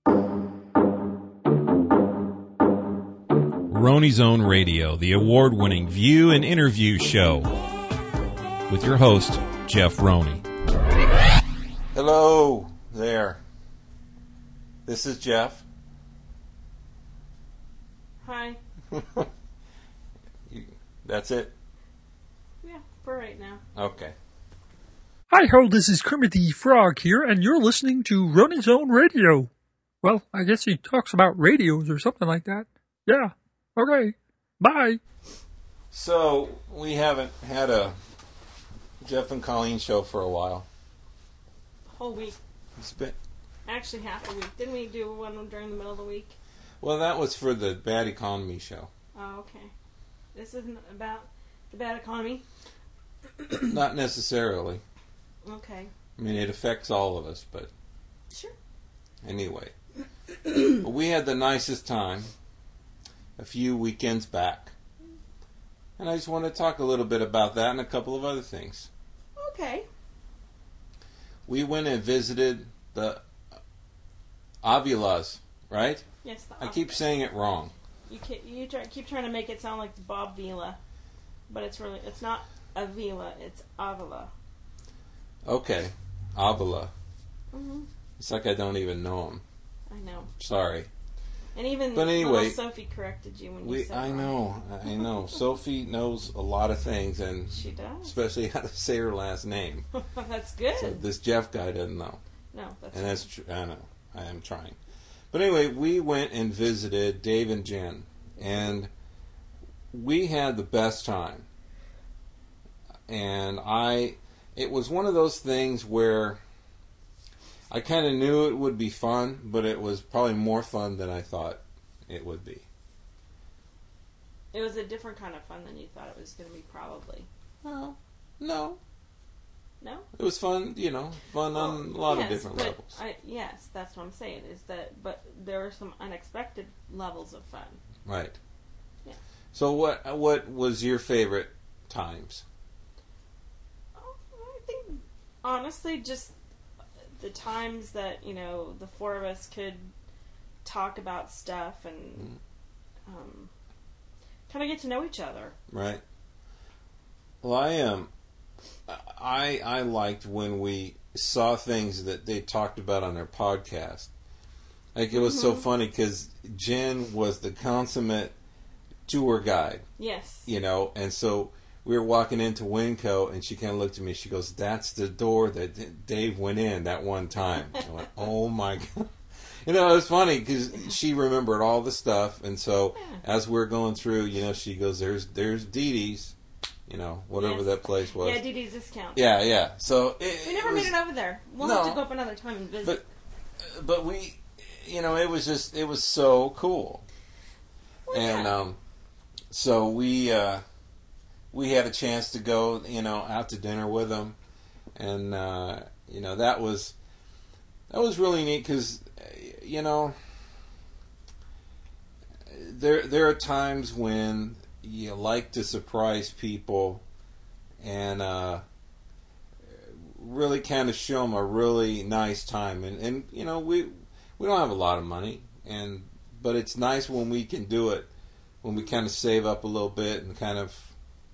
Roni Zone Radio, the award-winning view and interview show, with your host, Jeff Roni. Hello there. This is Jeff. Hi. That's it? Yeah, for right now. Okay. Hi ho, this is Kermit the Frog here, and you're listening to Roni Zone Radio. Well, I guess he talks about radios or something like that. Yeah. Okay. Bye. So, we haven't had a Jeff and Colleen show for a while. Whole week. It's been... Actually, half a week. Didn't we do one during the middle of the week? Well, that was for the Bad Economy show. Oh, okay. This isn't about the bad economy? Not necessarily. Okay. I mean, it affects all of us, but... Sure. Anyway. We had the nicest time a few weekends back. And I just want to talk a little bit about that and a couple of other things. Okay. We went and visited the Avilas, right? Yes, I keep saying it wrong. You keep trying to make it sound like Bob Vila, but it's not Avila, it's Avila. Okay, Avila. Mm-hmm. It's like I don't even know him. I know. Sorry. And even but anyway, little Sophie corrected you when you said I know. Sophie knows a lot of things, and she does, especially how to say her last name. That's good. So this Jeff guy doesn't know. No, that's. And that's true. I know. I am trying. But anyway, we went and visited Dave and Jen, and we had the best time. And it was one of those things where I kind of knew it would be fun, but it was probably more fun than I thought it would be. It was a different kind of fun than you thought it was going to be, probably. Well, no. No? It was fun, on a lot of different levels. Yes, that's what I'm saying, but there were some unexpected levels of fun. Right. Yeah. So what was your favorite times? I think, honestly, just the times that, the four of us could talk about stuff and kind of get to know each other. Right. Well, I liked when we saw things that they talked about on their podcast. Like, it was so funny because Jen was the consummate tour guide. Yes. And so we were walking into Winco, and she kind of looked at me. She goes, "That's the door that Dave went in that one time." I went, "Oh my God!" It was funny because she remembered all the stuff, and so as we're going through, she goes, "There's Dee Dee's, whatever that place was." Yeah, Dee Dee's Discount. Yeah. So we never made it over there. We'll have to go up another time and visit. But we, it was so cool, and so we had a chance to go, out to dinner with them, and that was really neat because, there are times when you like to surprise people and really kind of show them a really nice time, and we don't have a lot of money, but it's nice when we can do it, when we kind of save up a little bit and kind of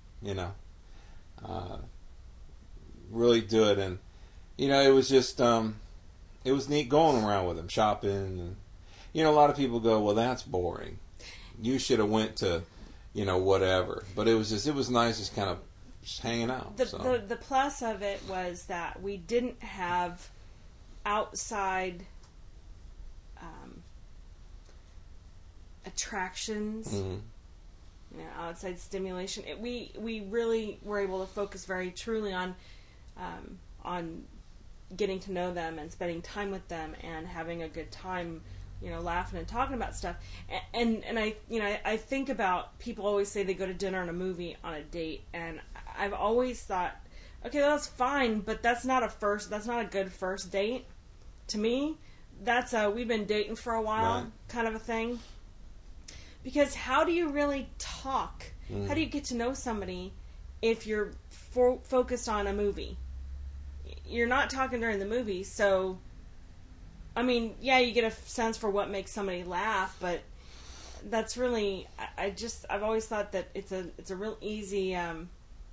really do it. And it was just it was neat going around with them, shopping, and a lot of people go, "Well, that's boring. You should have went to whatever." But it was nice just kind of just hanging out. The plus of it was that we didn't have outside attractions. Mm-hmm. Outside stimulation. We really were able to focus very truly on getting to know them and spending time with them and having a good time, laughing and talking about stuff. And I think about, people always say they go to dinner and a movie on a date, and I've always thought, okay, that's fine, but that's not a good first date. To me, that's we've been dating for a while kind of a thing. Because how do you really talk? How do you get to know somebody if you're focused on a movie? You're not talking during the movie, so I mean, yeah, you get a sense for what makes somebody laugh, but that's really, I've always thought that it's a real easy, kind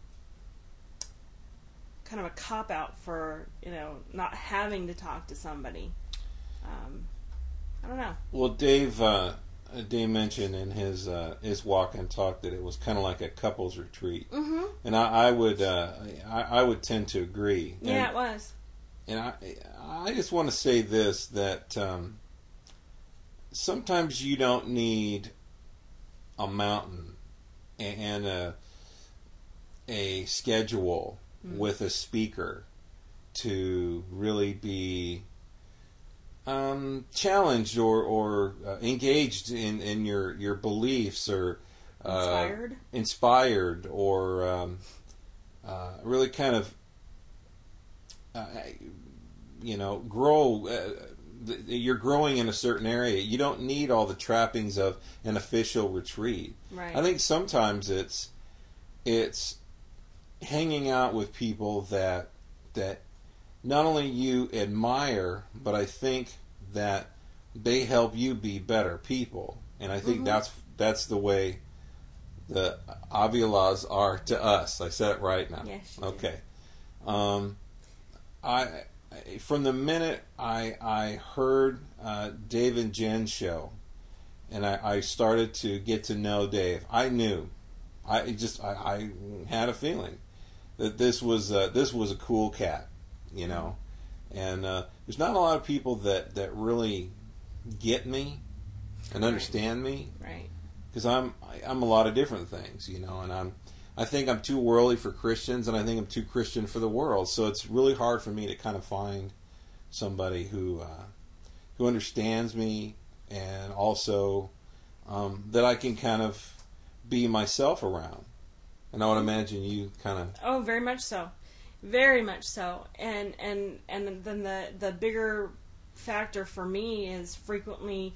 of a cop-out for, not having to talk to somebody. I don't know. Well, Dave mentioned in his walk and talk that it was kind of like a couples retreat, and I would tend to agree. Yeah, it was. And I just want to say this, that sometimes you don't need a mountain and a schedule with a speaker to really be challenged or engaged in your beliefs, or inspired or really kind of grow. You're growing in a certain area. You don't need all the trappings of an official retreat. Right. I think sometimes it's hanging out with people that not only you admire, but I think that they help you be better people. And I think that's the way the Avilas are to us. I said it right now. Yes, okay. From the minute I heard Dave and Jen's show, and I started to get to know Dave, I knew, I had a feeling that this was a cool cat, and there's not a lot of people that really get me and understand me, right? Because I'm a lot of different things, and I think I'm too worldly for Christians, and I think I'm too Christian for the world. So it's really hard for me to kind of find somebody who understands me, and also that I can kind of be myself around. And I would imagine you kind of... Oh, very much so. Very much so. And then the bigger factor for me is frequently,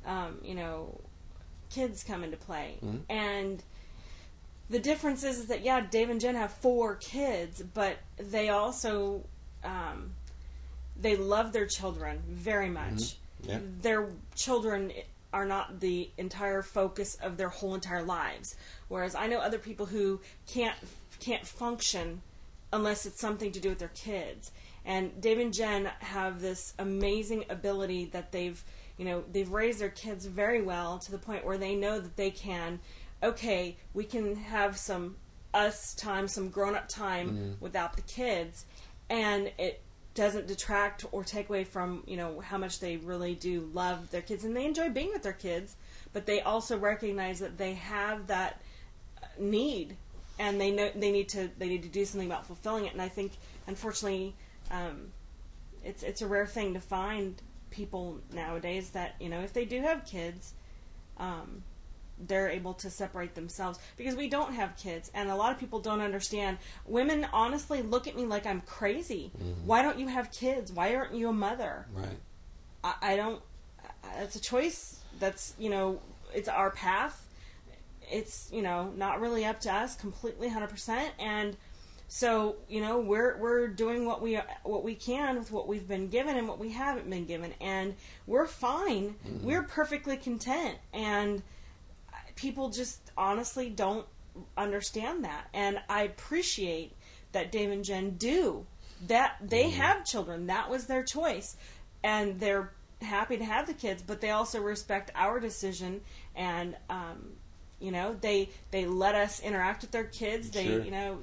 kids come into play. Mm-hmm. And the difference is that, yeah, Dave and Jen have 4 kids, but they also, they love their children very much. Mm-hmm. Yeah. Their children are not the entire focus of their whole entire lives. Whereas I know other people who can't function unless it's something to do with their kids. And Dave and Jen have this amazing ability that they've raised their kids very well to the point where they know that they can, okay, we can have some us time, some grown-up time without the kids, and it doesn't detract or take away from, how much they really do love their kids, and they enjoy being with their kids, but they also recognize that they have that need, and they know they need to do something about fulfilling it. And I think, unfortunately, it's a rare thing to find people nowadays that, if they do have kids, they're able to separate themselves, because we don't have kids, and a lot of people don't understand. Women honestly look at me like I'm crazy. Mm-hmm. Why don't you have kids? Why aren't you a mother? Right. I don't. It's a choice. That's it's our path. It's not really up to us completely 100%, and so we're doing what we can with what we've been given and what we haven't been given, and we're fine. Mm-hmm. We're perfectly content, and people just honestly don't understand that. And I appreciate that Dave and Jen do that. They have children. That was their choice, and they're happy to have the kids, but they also respect our decision, and they let us interact with their kids. Sure.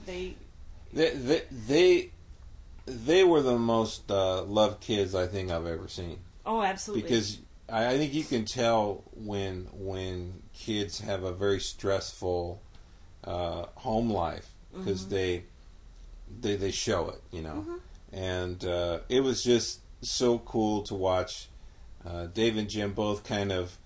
They were the most loved kids I think I've ever seen. Oh, absolutely. Because I think you can tell when kids have a very stressful home life, because they show it, Mm-hmm. And it was just so cool to watch Dave and Jim both kind of,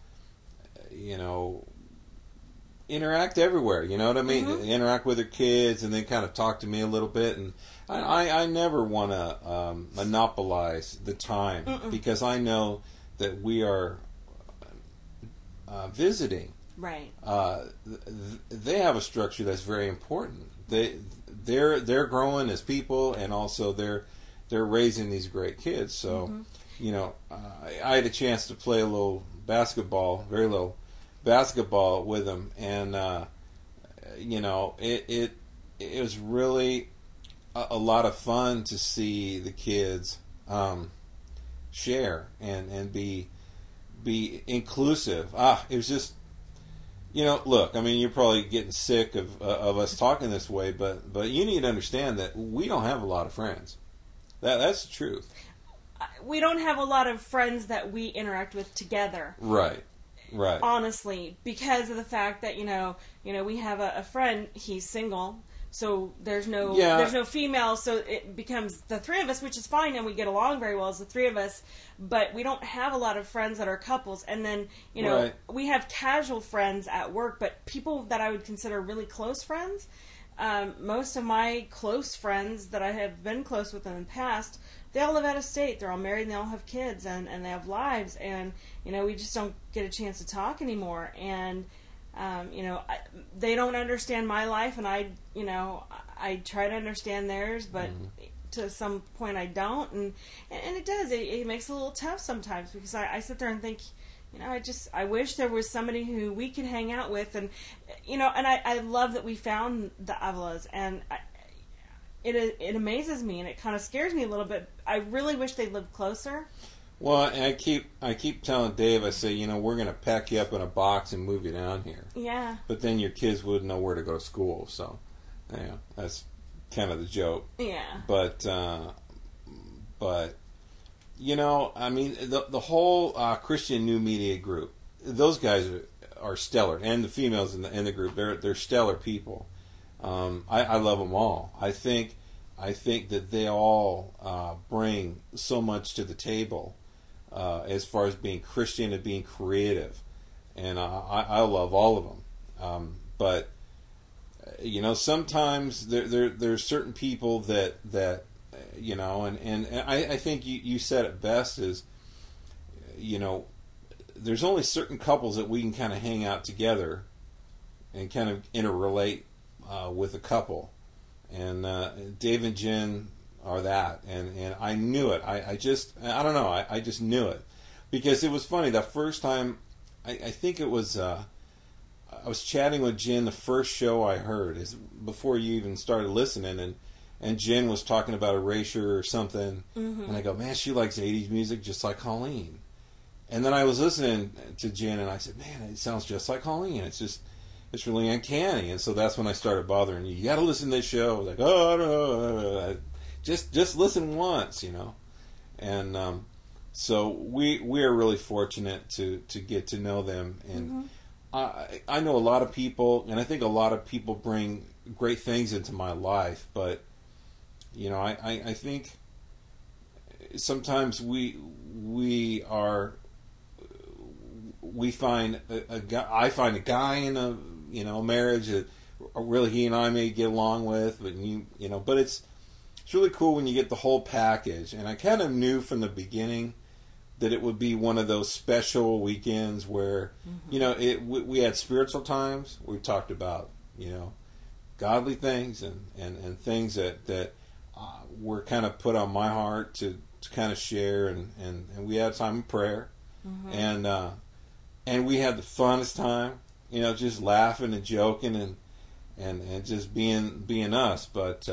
interact everywhere. You know what I mean? Mm-hmm. They interact with their kids, and they kind of talk to me a little bit. And I never want to monopolize the time. Mm-mm. Because I know that we are visiting. Right. They have a structure that's very important. They're growing as people, and also they're raising these great kids. So I had a chance to play a little basketball, very little basketball with him, and it was really a lot of fun to see the kids share and be inclusive. It was just, look, I mean, you're probably getting sick of us talking this way, but you need to understand that we don't have a lot of friends. That's the truth. We don't have a lot of friends that we interact with together. Right. Honestly, because of the fact that we have a friend. He's single, so there's no female. So it becomes the three of us, which is fine, and we get along very well as the three of us. But we don't have a lot of friends that are couples. And then Right. we have casual friends at work, but people that I would consider really close friends. Most of my close friends that I have been close with in the past, they all live out of state. They're all married and they all have kids and they have lives. And, we just don't get a chance to talk anymore. And, they don't understand my life, and I try to understand theirs, but to some point I don't. And it does. It makes it a little tough sometimes because I sit there and think, I wish there was somebody who we could hang out with, and I love that we found the Avalas, and it amazes me, and it kind of scares me a little bit. I really wish they lived closer. Well, and I keep telling Dave, I say, we're going to pack you up in a box and move you down here. Yeah. But then your kids wouldn't know where to go to school, so that's kind of the joke. Yeah. But I mean, the whole Christian New Media group, those guys are stellar, and the females in the group, they're stellar people. I love them all. I think that they all bring so much to the table as far as being Christian and being creative, and I love all of them. But sometimes there's certain people that and I think you said it best is, there's only certain couples that we can kind of hang out together and kind of interrelate with a couple. And Dave and Jen are that. And I knew it. I don't know. I just knew it. Because it was funny. The first time, I think it was, I was chatting with Jen the first show I heard, is before you even started listening, and Jen was talking about Erasure or something, and I go, man, she likes 80s music just like Colleen. And then I was listening to Jen, and I said, man, it sounds just like Colleen. It's really uncanny. And so that's when I started bothering you. You got to listen to this show. I was like, oh, I don't know. Just listen once, And so we are really fortunate to get to know them. And I know a lot of people, and I think a lot of people bring great things into my life, but I think sometimes we find a guy. I find a guy in a marriage that really he and I may get along with, but but it's really cool when you get the whole package. And I kind of knew from the beginning that it would be one of those special weekends where we had spiritual times. We talked about godly things and things that were kind of put on my heart to kind of share, and we had time of prayer, and we had the funnest time, just laughing and joking and just being us. But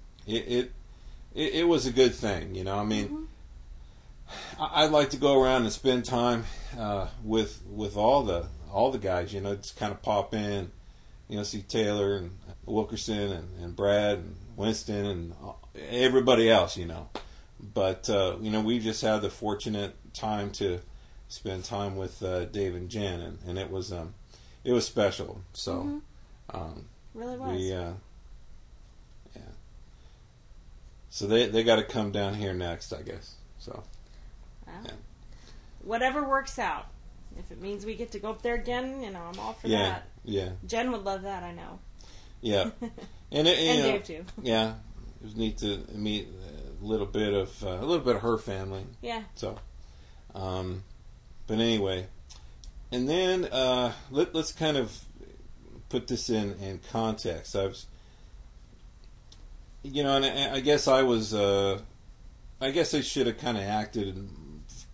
it was a good thing, I mean, I'd like to go around and spend time with all the guys, just kind of pop in, see Taylor and Wilkerson and Brad and Winston and everybody else, But we just had the fortunate time to spend time with Dave and Jen, and it was special. So really was. So they got to come down here next, I guess. So whatever works out. If it means we get to go up there again, I'm all for that. Yeah. Jen would love that, I know. Yeah. And Dave too. Yeah. It was neat to meet a little bit of her family. Yeah. So, but anyway, and then let's kind of put this in context. I was, and I guess I was, I guess I should have kind of acted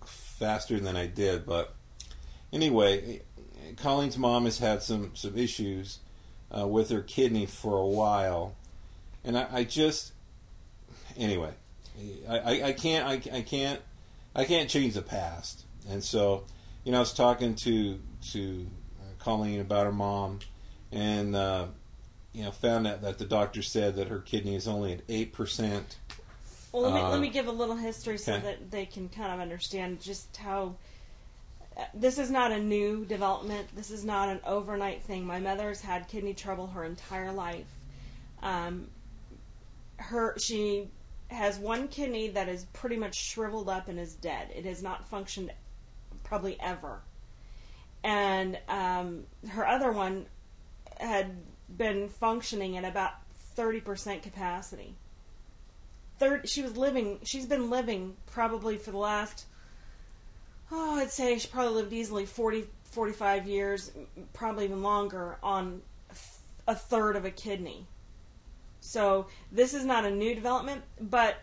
faster than I did. But anyway, Colleen's mom has had some issues with her kidney for a while, and I just anyway, I can't change the past, and so I was talking to Colleen about her mom, and found out that the doctor said that her kidney is only at 8%. Well, let me give a little history so that they can kind of understand just how. This is not a new development. This is not an overnight thing. My mother has had kidney trouble her entire life. She has one kidney that is pretty much shriveled up and is dead. It has not functioned probably ever. And her other one had been functioning at about 30% capacity. She's been living probably for the last, I'd say she probably lived easily 40, 45 years, probably even longer, on a third of a kidney. So this is not a new development, but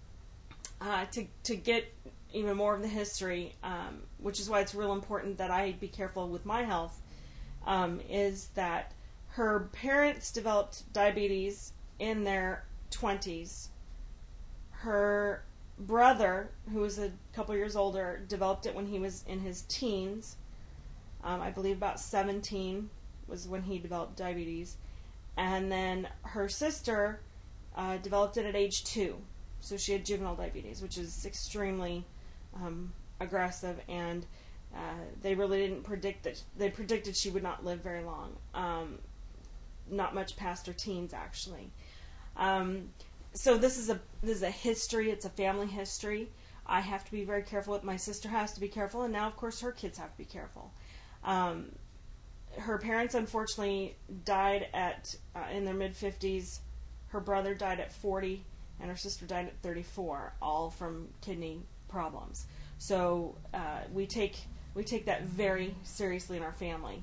to get even more of the history, which is why it's real important that I be careful with my health, is that her parents developed diabetes in their 20s. Her brother, who was a couple years older, developed it when he was in his teens. I believe about 17 was when he developed diabetes. And then her sister developed it at age 2. So she had juvenile diabetes, which is extremely aggressive, and they really didn't predict that. They predicted she would not live very long. Not much past her teens, actually. So this is a history. It's a family history. I have to be very careful with. My sister has to be careful, and now, of course, her kids have to be careful. Her parents, unfortunately, died in their mid-50s. Her brother died at 40, and her sister died at 34, all from kidney problems. So we take that very seriously in our family.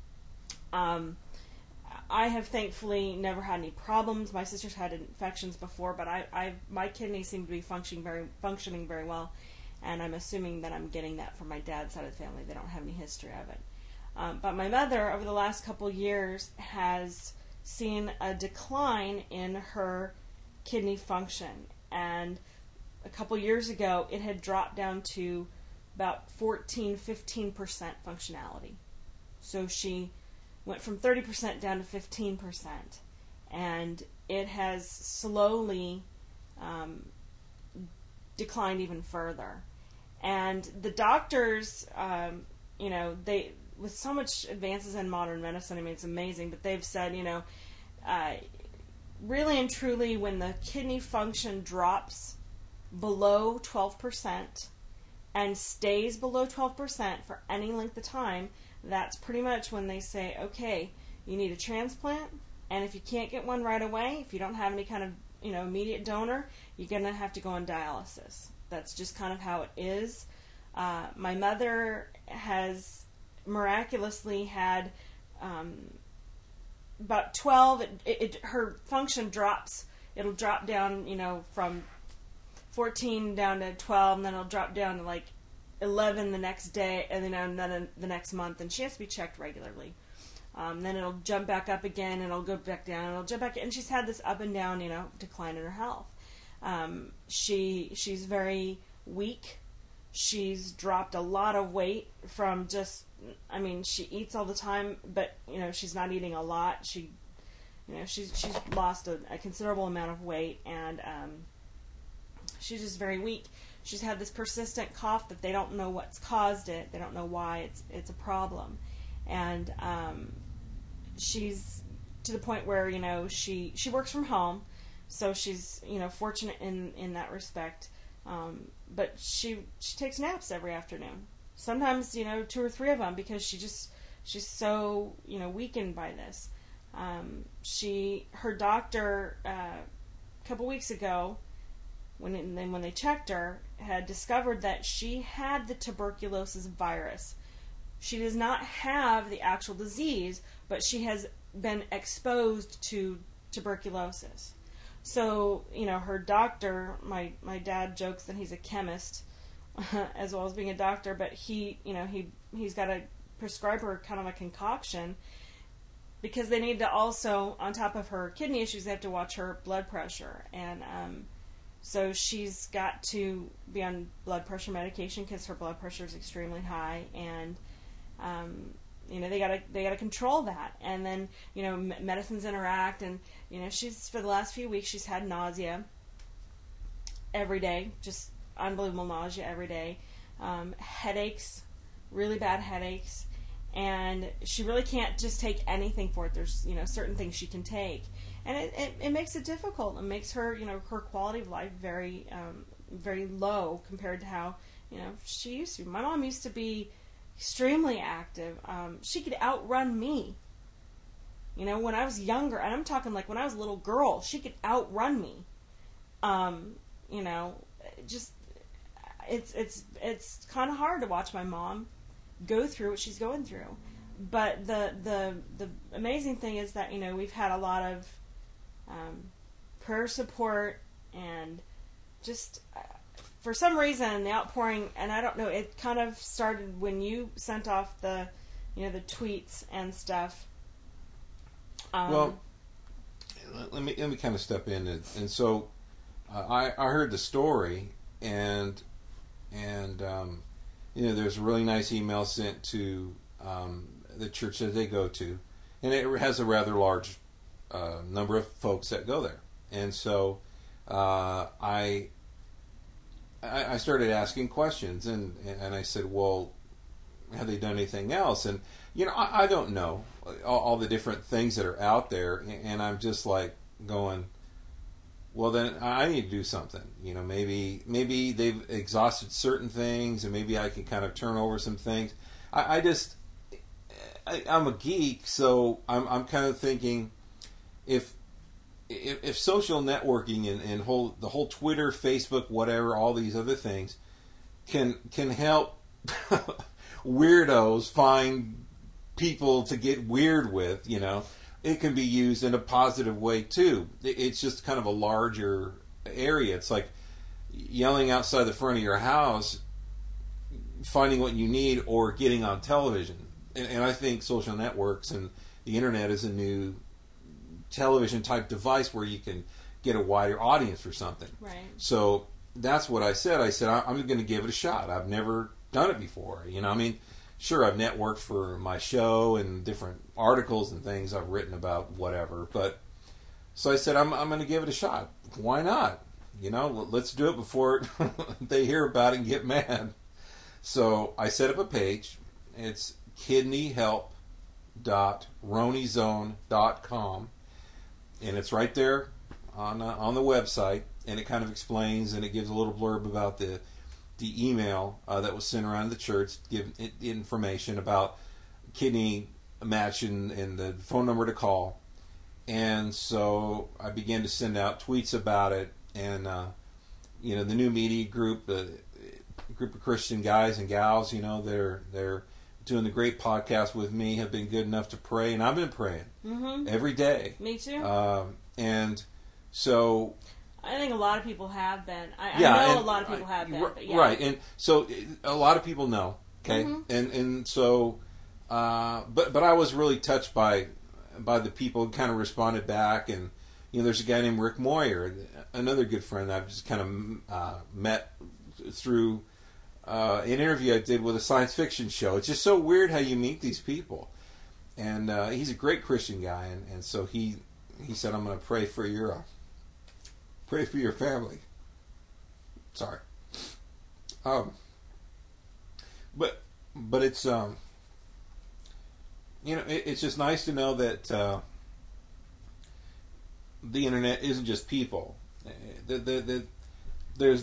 I have thankfully never had any problems. My sister's had infections before, but my kidneys seem to be functioning very well, and I'm assuming that I'm getting that from my dad's side of the family. They don't have any history of it. But my mother, over the last couple years, has seen a decline in her kidney function, and a couple years ago, it had dropped down to about 15% functionality. So she went from 30% down to 15%, and it has slowly declined even further. And the doctors, they, with so much advances in modern medicine, I mean, it's amazing, but they've said, really and truly, when the kidney function drops below 12% and stays below 12% for any length of time, that's pretty much when they say, okay, you need a transplant, and if you can't get one right away, if you don't have any kind of immediate donor, you're going to have to go on dialysis. That's just kind of how it is. My mother has miraculously had about 12. Her function drops. It'll drop down, from 14 down to 12, and then it'll drop down to like 11 the next day, and then the next month, and she has to be checked regularly. Then it'll jump back up again, and it'll go back down, and it'll jump back, and she's had this up and down, decline in her health. She's very weak. She's dropped a lot of weight from just, she eats all the time, but, she's not eating a lot. She's lost a considerable amount of weight, and she's just very weak. She's had this persistent cough that they don't know what's caused it. They don't know why it's a problem. And she's to the point where, she works from home, so she's, fortunate in that respect. But she takes naps every afternoon. Sometimes, 2 or 3 of them, because she's so, weakened by this. Her doctor, a couple weeks ago, when they checked her, had discovered that she had the tuberculosis virus. She does not have the actual disease, but she has been exposed to tuberculosis. So, her doctor, my dad jokes that he's a chemist, as well as being a doctor, but he's got to prescribe her kind of a concoction because they need to also, on top of her kidney issues, they have to watch her blood pressure. And so she's got to be on blood pressure medication because her blood pressure is extremely high. And, they gotta control that. And then, medicines interact. And, for the last few weeks, she's had nausea every day, just unbelievable nausea every day. Headaches, really bad headaches. And she really can't just take anything for it. There's, certain things she can take. And it makes it difficult. It makes her, her quality of life very, very low compared to how, she used to. My mom used to be extremely active. She could outrun me. When I was younger, and I'm talking like when I was a little girl, she could outrun me. Just, it's kind of hard to watch my mom go through what she's going through. But the amazing thing is that, we've had a lot of prayer support, and just for some reason the outpouring, and I don't know, it kind of started when you sent off the the tweets and stuff. Well, let me kind of step in, and so I heard the story, and there's a really nice email sent to the church that they go to, and it has a rather large number of folks that go there. And so I started asking questions, and I said, well, have they done anything else? And I don't know all the different things that are out there, and I'm just like going, well, then I need to do something. Maybe they've exhausted certain things, and maybe I can kind of turn over some things. I'm a geek, so I'm kind of thinking, if social networking and the whole Twitter, Facebook, whatever, all these other things can help weirdos find people to get weird with, it can be used in a positive way too. It's just kind of a larger area. It's like yelling outside the front of your house, finding what you need, or getting on television. And I think social networks and the internet is a new television type device where you can get a wider audience for something. Right. So that's what I said. I said, I'm going to give it a shot. I've never done it before. Sure, I've networked for my show and different articles and things I've written about, whatever. But so I said, I'm going to give it a shot. Why not? Let's do it before they hear about it and get mad. So I set up a page. It's kidneyhelp.ronizone.com, and it's right there on the website, and it kind of explains, and it gives a little blurb about the email that was sent around the church, give information about kidney match and the phone number to call. And so I began to send out tweets about it, and the new media group, a group of Christian guys and gals, they're doing the great podcast with me, have been good enough to pray, and I've been praying every day. Me too. And so I think a lot of people have been. I know a lot of people have been. But yeah. Right, and so a lot of people know. Okay, and so, but I was really touched by the people who kind of responded back, and there's a guy named Rick Moyer, another good friend that I've just kind of met through an interview I did with a science fiction show. It's just so weird how you meet these people, and he's a great Christian guy, and so he said, I'm going to pray for your family. Sorry. But it's it's just nice to know that the internet isn't just people. There's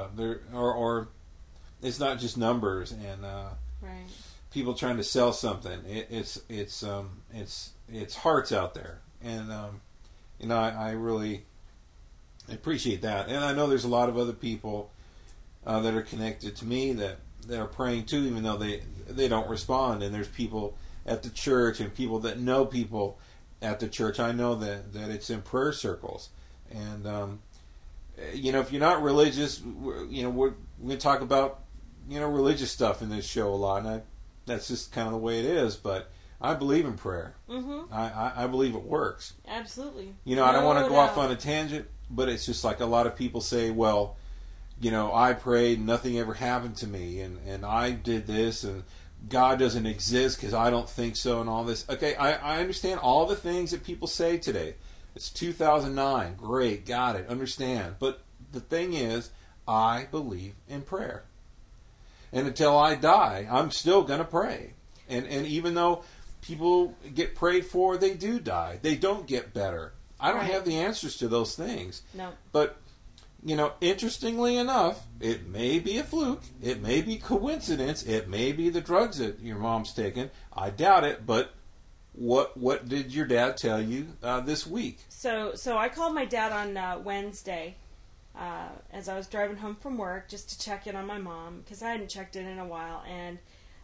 it's not just numbers and right. people trying to sell something. It's hearts out there, and I really appreciate that. And I know there's a lot of other people that are connected to me that are praying too, even though they don't respond. And there's people at the church and people that know people at the church. I know that it's in prayer circles. And if you're not religious, we're going to talk about religious stuff in this show a lot, and that's just kind of the way it is. But I believe in prayer. Mm-hmm. I believe it works. Absolutely. I don't want to go off on a tangent, but it's just like a lot of people say, well, I prayed, nothing ever happened to me, and I did this, and God doesn't exist because I don't think so, and all this. Okay, I understand all the things that people say today. It's 2009. Great, got it, understand. But the thing is, I believe in prayer. And until I die, I'm still going to pray. And even though people get prayed for, they do die. They don't get better. I don't have the answers to those things. No. But, interestingly enough, it may be a fluke. It may be coincidence. It may be the drugs that your mom's taking. I doubt it, but what did your dad tell you this week? So I called my dad on Wednesday as I was driving home from work just to check in on my mom because I hadn't checked in a while, and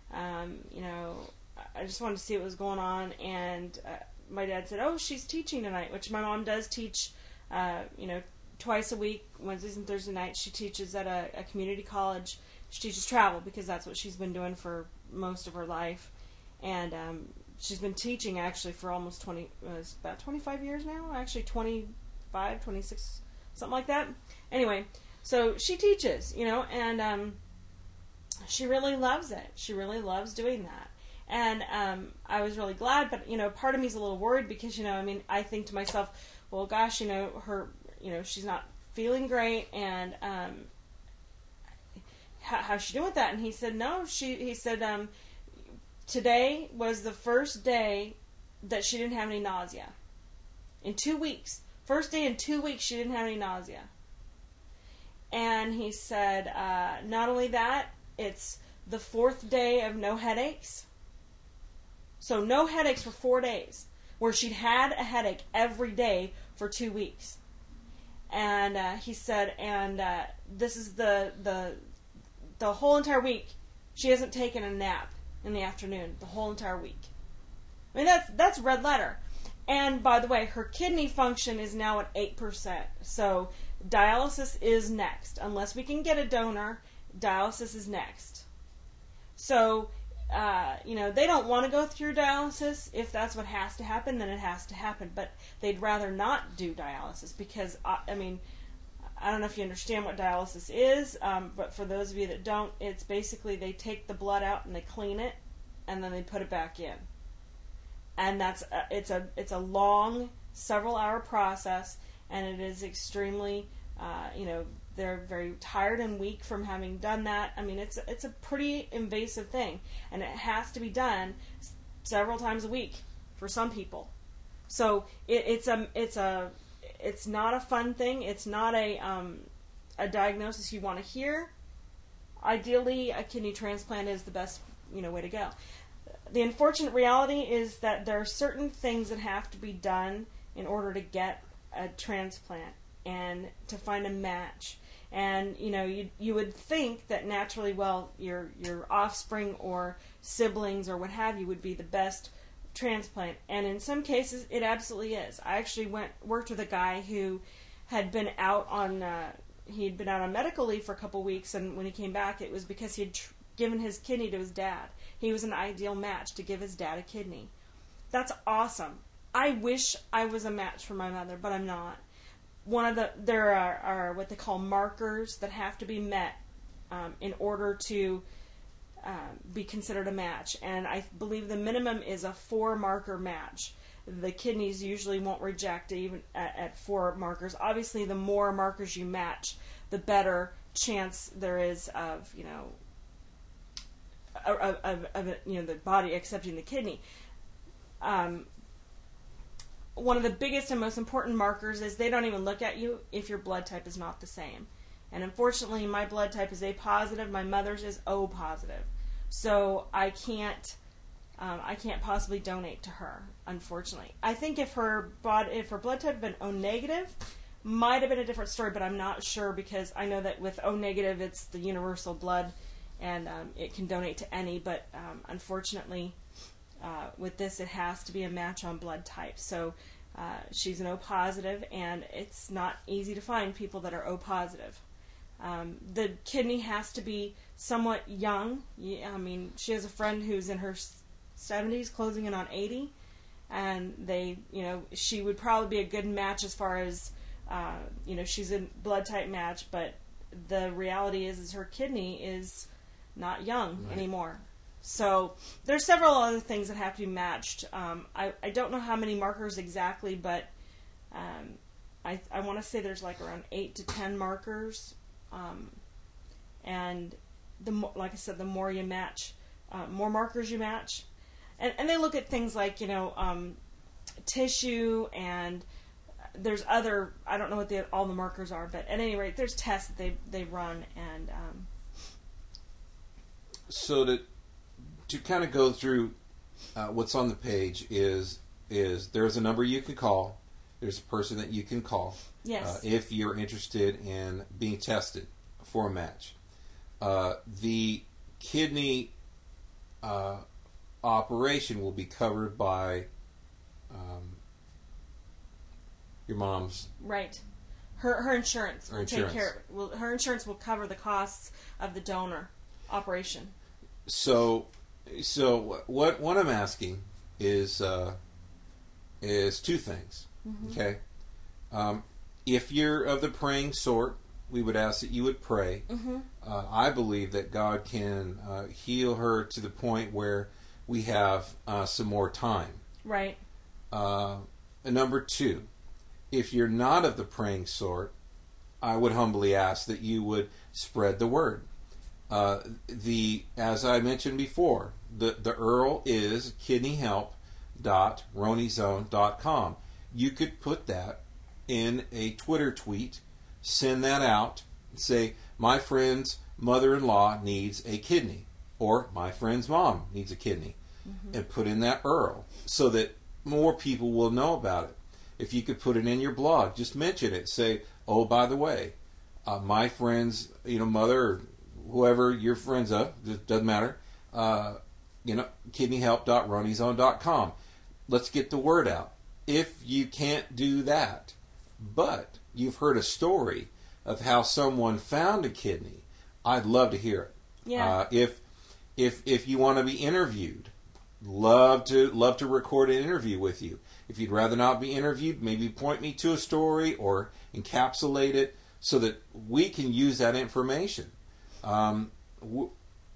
I just wanted to see what was going on. And my dad said, "Oh, she's teaching tonight," which my mom does teach. Twice a week, Wednesdays and Thursday nights. She teaches at a community college. She teaches travel because that's what she's been doing for most of her life, and she's been teaching actually for almost about 25 years now. Actually, 25, 26, something like that. Anyway, so she teaches, and she really loves it. She really loves doing that. And I was really glad, but, part of me is a little worried because, I think to myself, well, gosh, her, she's not feeling great, and how's she doing with that? And he said, no, he said, today was the first day that she didn't have any nausea. In 2 weeks. First day in 2 weeks she didn't have any nausea. And he said, not only that, it's the 4th day of no headaches. So no headaches for 4 days, where she'd had a headache every day for 2 weeks. And he said, and this is the whole entire week, she hasn't taken a nap in the afternoon, the whole entire week. I mean, that's red letter. And by the way, her kidney function is now at 8%. So dialysis is next. Unless we can get a donor, dialysis is next. So, they don't want to go through dialysis. If that's what has to happen, then it has to happen. But they'd rather not do dialysis because, I don't know if you understand what dialysis is, but for those of you that don't, it's basically they take the blood out and they clean it, and then they put it back in. And that's it's a long, several-hour process, and it is extremely, they're very tired and weak from having done that. I mean, it's a pretty invasive thing, and it has to be done several times a week for some people. So it's not a fun thing. It's not a diagnosis you want to hear. Ideally, a kidney transplant is the best way to go. The unfortunate reality is that there are certain things that have to be done in order to get a transplant and to find a match. And you would think that naturally, well, your offspring or siblings or what have you would be the best transplant, and in some cases it absolutely is. I actually worked with a guy who had been out on he'd been out on medical leave for a couple weeks, and when he came back, it was because he had given his kidney to his dad. He was an ideal match to give his dad a kidney. That's awesome. I wish I was a match for my mother, but I'm not. There are what they call markers that have to be met in order to be considered a match, and I believe the minimum is a 4-marker match. The kidneys usually won't reject even at 4 markers. Obviously, the more markers you match, the better chance there is of the body accepting the kidney. One of the biggest and most important markers is they don't even look at you if your blood type is not the same. And unfortunately, my blood type is A positive. My mother's is O positive. So I can't possibly donate to her, unfortunately. I think if her blood type had been O negative, might have been a different story, but I'm not sure because I know that with O negative, it's the universal blood, and it can donate to any. But unfortunately, with this, it has to be a match on blood type. So she's an O positive, and it's not easy to find people that are O positive. The kidney has to be somewhat young. I mean, she has a friend who's in her 70s, closing in on 80, and she would probably be a good match as far as, she's a blood type match, but the reality is her kidney is not young anymore. So there's several other things that have to be matched. I don't know how many markers exactly, but I want to say there's like around 8 to 10 markers. And like I said, the more you match, more markers you match. And they look at things like, tissue, and there's other, I don't know what all the markers are, but at any rate, there's tests that they run. And so to kind of go through what's on the page is there's a number you can call. There's a person that you can call. Yes. If you're interested in being tested for a match. The kidney operation will be covered by your mom's. Right. Her insurance will take care. Her insurance will cover the costs of the donor operation. So what I'm asking is two things. Mm-hmm. Okay. If you're of the praying sort, we would ask that you would pray. Mm-hmm. I believe that God can heal her to the point where we have some more time. Right. And number two, if you're not of the praying sort, I would humbly ask that you would spread the word. As I mentioned before, the URL is kidneyhelp.ronizone.com. You could put that in a Twitter tweet, send that out, say, my friend's mother-in-law needs a kidney, or my friend's mom needs a kidney, and put in that URL so that more people will know about it. If you could put it in your blog, just mention it. Say, oh, by the way, my friend's mother, or whoever your friends of, it doesn't matter, kidneyhelp.ronizone.com. Let's get the word out. If you can't do that, but you've heard a story of how someone found a kidney, I'd love to hear it. Yeah. If you want to be interviewed, love to record an interview with you. If you'd rather not be interviewed, maybe point me to a story or encapsulate it so that we can use that information. Like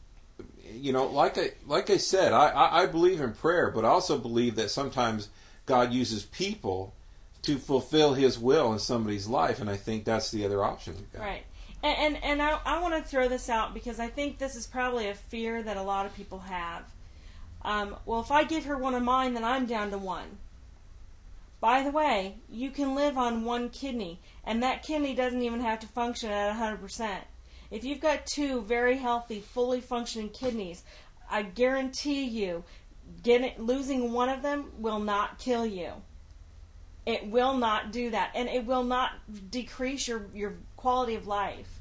I said, I believe in prayer, but I also believe that sometimes God uses people to fulfill His will in somebody's life, and I think that's the other option we've got. Right. And I want to throw this out because I think this is probably a fear that a lot of people have. Well, if I give her one of mine, then I'm down to one. By the way, you can live on one kidney, and that kidney doesn't even have to function at 100%. If you've got two very healthy, fully functioning kidneys, I guarantee you, losing one of them will not kill you. It will not do that, and it will not decrease your quality of life.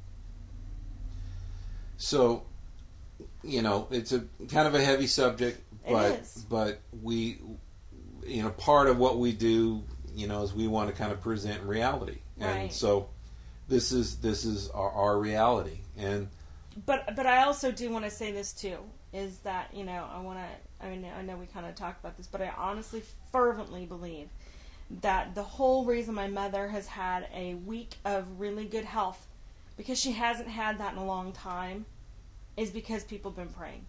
So, it's a kind of a heavy subject, but we, part of what we do, is we want to kind of present reality, and right. So this is our reality, and but I also do want to say this too, is that I know we kind of talked about this, but I honestly, fervently believe that the whole reason my mother has had a week of really good health, because she hasn't had that in a long time, is because people have been praying.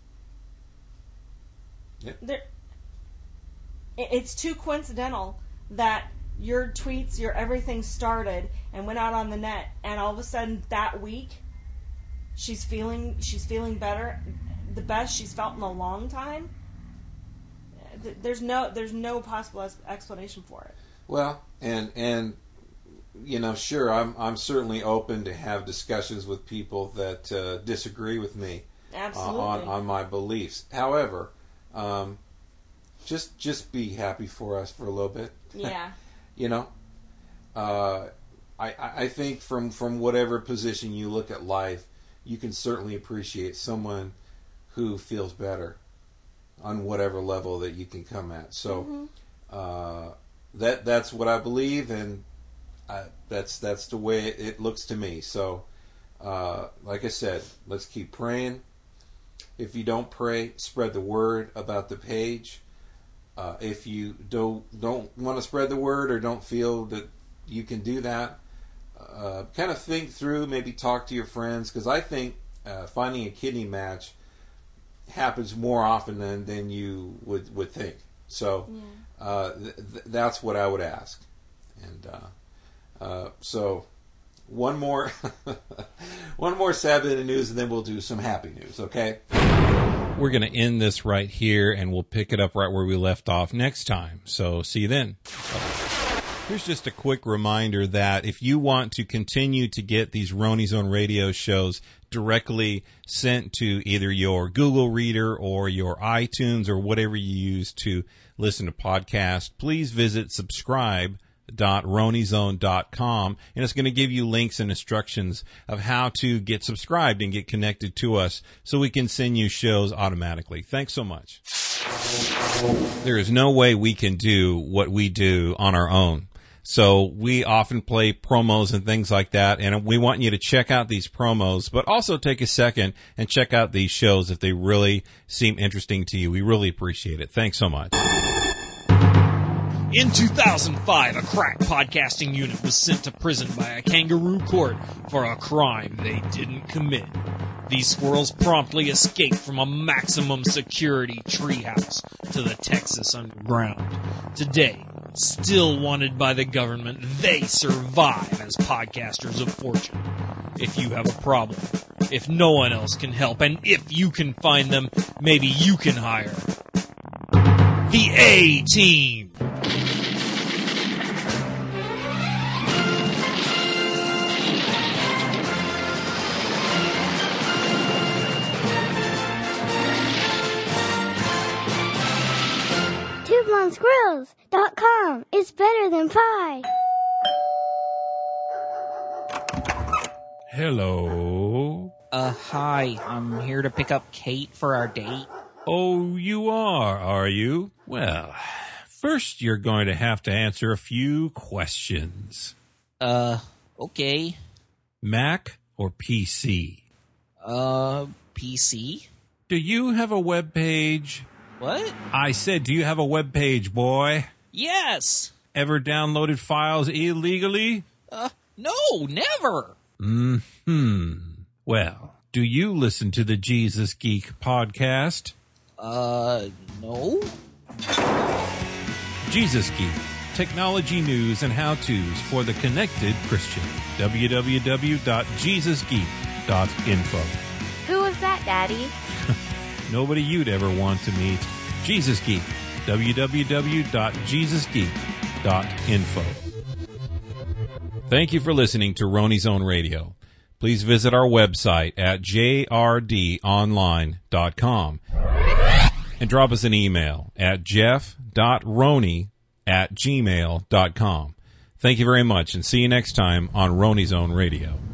Yep. It's too coincidental that your tweets, your everything started and went out on the net, and all of a sudden that week she's feeling better, the best she's felt in a long time. There's no possible explanation for it. Well, and sure, I'm certainly open to have discussions with people that disagree with me on my beliefs. However, just be happy for us for a little bit. Yeah. I think from whatever position you look at life, you can certainly appreciate someone who feels better on whatever level that you can come at. So that's what I believe, and that's the way it looks to me. So, like I said, let's keep praying. If you don't pray, spread the word about the page. If you don't want to spread the word or don't feel that you can do that, kind of think through, maybe talk to your friends, because I think finding a kidney match happens more often than you would think. So that's what I would ask. And so one more sad bit of news, and then we'll do some happy news, okay? We're going to end this right here, and we'll pick it up right where we left off next time. So see you then. Here's just a quick reminder that if you want to continue to get these Roni Zone Radio shows directly sent to either your Google Reader or your iTunes or whatever you use to listen to podcasts, please visit subscribe.ronizone.com, and it's going to give you links and instructions of how to get subscribed and get connected to us so we can send you shows automatically. Thanks so much. There is no way we can do what we do on our own. So we often play promos and things like that, and we want you to check out these promos, but also take a second and check out these shows if they really seem interesting to you. We really appreciate it. Thanks so much. In 2005, a crack podcasting unit was sent to prison by a kangaroo court for a crime they didn't commit. These squirrels promptly escaped from a maximum security treehouse to the Texas underground. Today, still wanted by the government, they survive as podcasters of fortune. If you have a problem, if no one else can help, and if you can find them, maybe you can hire the A-Team. TwoBlondeSquirrels.com is better than pie. Hello. Hi. I'm here to pick up Kate for our date. Oh, you are you? Well, first you're going to have to answer a few questions. Okay. Mac or PC? PC? Do you have a web page? What? I said, do you have a web page, boy? Yes. Ever downloaded files illegally? No, never. Well, do you listen to the Jesus Geek podcast? No. Jesus Geek, technology news and how-tos for the connected Christian. www.jesusgeek.info. Who was that, Daddy? Nobody you'd ever want to meet. Jesus Geek, www.jesusgeek.info. Thank you for listening to Roni Zone Radio. Please visit our website at jrdonline.com and drop us an email at jeff.roni@gmail.com. Thank you very much, and see you next time on Roni Zone Radio.